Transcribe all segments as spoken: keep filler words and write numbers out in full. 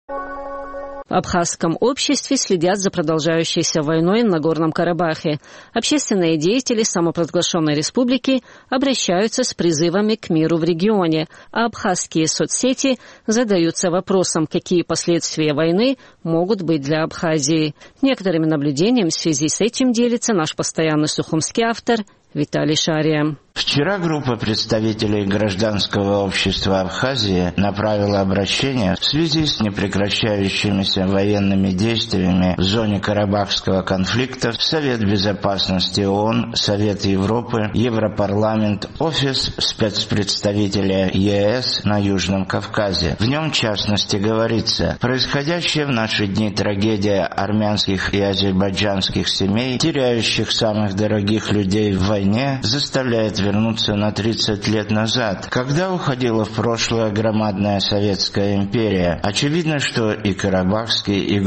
В абхазском обществе следят за продолжающейся войной на Горном Карабахе. Общественные деятели самопровозглашенной республики обращаются с призывами к миру в регионе, а абхазские соцсети задаются вопросом, какие последствия войны могут быть для Абхазии. Некоторыми наблюдениями в связи с этим делится наш постоянный сухумский автор Виталий Шария. Вчера группа представителей гражданского общества Абхазии направила обращение в связи с непрекращающимися военными действиями в зоне Карабахского конфликта в Совет Безопасности ООН, Совет Европы, Европарламент, Офис спецпредставителя ЕС на Южном Кавказе. В нем, в частности, говорится: происходящая в наши дни трагедия армянских и азербайджанских семей, теряющих самых дорогих людей в войне, заставляет вернуться на тридцать лет назад, когда уходила в прошлое громадная Советская империя. Очевидно, что и карабахский, и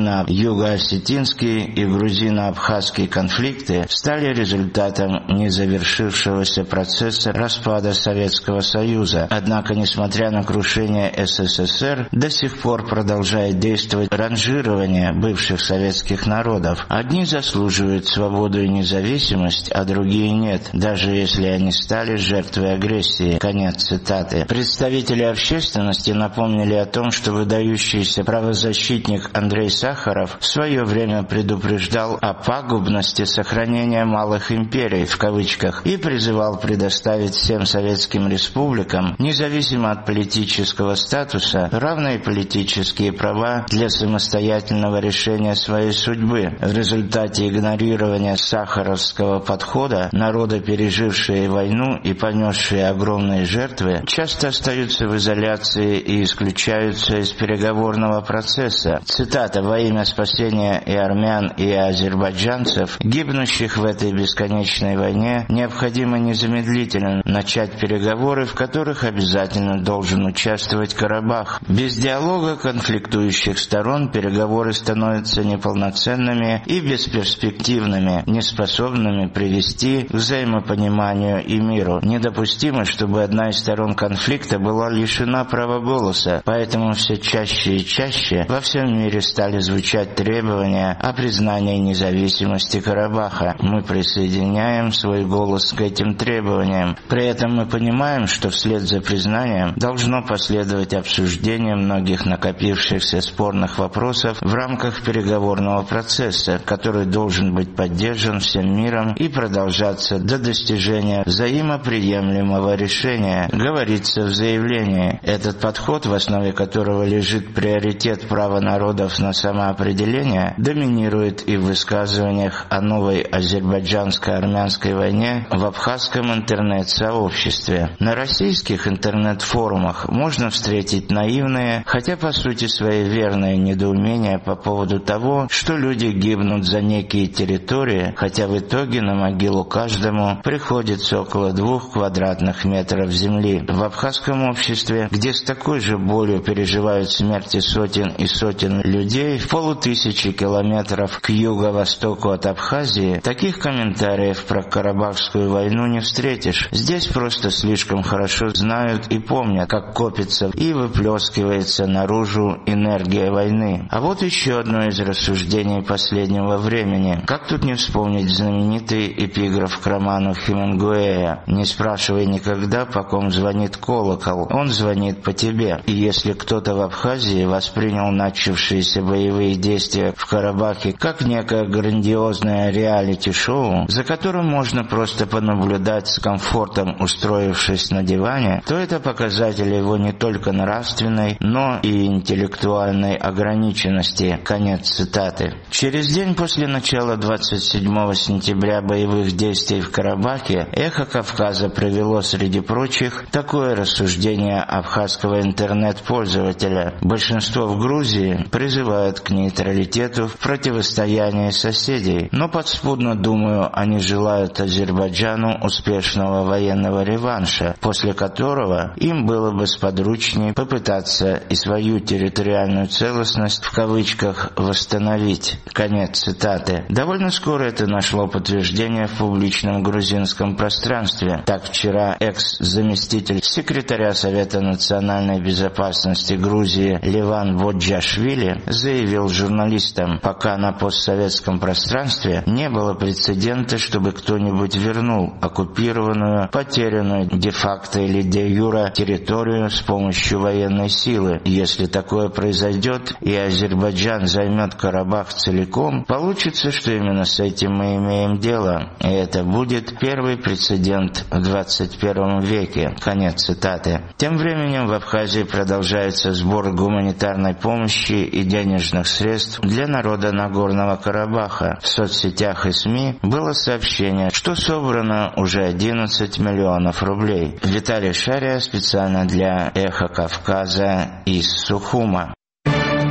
грузино-юго-осетинский, и грузино-абхазский конфликты стали результатом незавершившегося процесса распада Советского Союза. Однако, несмотря на крушение СССР, до сих пор продолжает действовать ранжирование бывших советских народов. Одни заслуживают свободу и независимость, а другие нет, даже если они стали жертвой агрессии. Конец цитаты. Представители общественности напомнили о том, что выдающийся правозащитник Андрей Сахаров в свое время предупреждал о пагубности сохранения малых империй в кавычках и призывал предоставить всем советским республикам, независимо от политического статуса, равные политические права для самостоятельного решения своей судьбы. В результате игнорирования сахаровского подхода народы, пережившие войну и понесшие огромные жертвы, часто остаются в изоляции и исключаются из переговорного процесса. Цитата: «Во имя спасения и армян, и азербайджанцев, гибнущих в этой бесконечной войне, необходимо незамедлительно начать переговоры, в которых обязательно должен участвовать Карабах. Без диалога конфликтующих сторон переговоры становятся неполноценными и бесперспективными, неспособными привести к взаимопониманию и миру. Недопустимо, чтобы одна из сторон конфликта была лишена права голоса, поэтому все чаще и чаще во всем мире стали звучать требования о признании независимости Карабаха. Мы присоединяем свой голос к этим требованиям. При этом мы понимаем, что вслед за признанием должно последовать обсуждение многих накопившихся спорных вопросов в рамках переговорного процесса, который должен быть поддержан всем миром и продолжаться до достижения взаимоприемлемого решения», говорится в заявлении. Этот подход, в основе которого лежит приоритет права народов на самоопределение, доминирует и в высказываниях о новой азербайджанско-армянской войне в абхазском интернет-сообществе. На российских интернет-форумах можно встретить наивные, хотя по сути своей верные недоумения по поводу того, что люди гибнут за некие территории, хотя в итоге на могилу каждому приходится около двух квадратных метров земли. В абхазском обществе, где с такой же болью переживают смерти сотен и сотен людей в полутысячи километров к юго-востоку от Абхазии, таких комментариев про Карабахскую войну не встретишь. Здесь просто слишком хорошо знают и помнят, как копится и выплескивается наружу энергия войны. А вот еще одно из рассуждений последнего времени. Как тут не вспомнить знаменитый эпиграф к роману Хемингуэя: «Не спрашивай никогда, по ком звонит колокол, он звонит по тебе». И если кто-то в Абхазии воспринял начавшиеся боевые действия в Карабахе как некое грандиозное реалити-шоу, за которым можно просто понаблюдать с комфортом, устроившись на диване, то это показатель его не только нравственной, но и интеллектуальной ограниченности. Конец цитаты. Через день после начала двадцать седьмого сентября боевых действий в Карабахе «Эхо Кавказа» провело, среди прочих, такое рассуждение абхазского интернет-пользователя. Большинство в Грузии призывают к нейтралитету в противостоянии соседей, но подспудно, думаю, они желают Азербайджану успешного военного реванша, после которого им было бы сподручнее попытаться и свою территориальную целостность в кавычках «восстановить». Конец цитаты. Довольно скоро это нашло подтверждение в публичном грузинском пространстве. пространстве. Так вчера экс-заместитель секретаря Совета национальной безопасности Грузии Леван Воджашвили заявил журналистам: пока на постсоветском пространстве не было прецедента, чтобы кто-нибудь вернул оккупированную, потерянную де-факто или де-юра территорию с помощью военной силы. Если такое произойдет и Азербайджан займет Карабах целиком, получится, что именно с этим мы имеем дело. И это будет первый прецедент в двадцать первом веке. Конец цитаты. Тем временем в Абхазии продолжается сбор гуманитарной помощи и денежных средств для народа Нагорного Карабаха. В соцсетях и СМИ было сообщение, что собрано уже одиннадцать миллионов рублей. Виталий Шария специально для «Эхо Кавказа» из Сухума.